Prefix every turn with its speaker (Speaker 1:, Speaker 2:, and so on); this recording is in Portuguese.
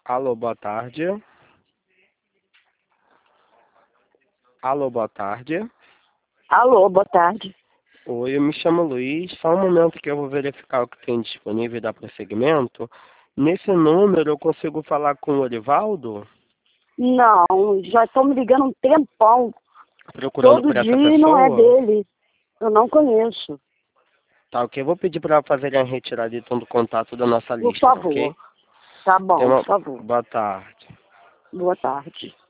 Speaker 1: Alô, boa tarde. Alô, boa tarde.
Speaker 2: Alô, boa tarde.
Speaker 1: Oi, eu me chamo Luiz. Só um momento que eu vou verificar o que tem disponível e dar prosseguimento. Nesse número eu consigo falar com o Orivaldo?
Speaker 2: Não, já estão me ligando um tempão.
Speaker 1: Procurando
Speaker 2: Todo
Speaker 1: por essa
Speaker 2: dia e não é
Speaker 1: pessoa?
Speaker 2: dele. Eu não conheço.
Speaker 1: Tá, ok. Eu vou pedir para fazerem a retirada então do contato da nossa
Speaker 2: Por
Speaker 1: lista, tá ok?
Speaker 2: favor. Tá
Speaker 1: Tenha
Speaker 2: bom,
Speaker 1: uma
Speaker 2: por favor.
Speaker 1: boa tarde.
Speaker 2: Boa tarde.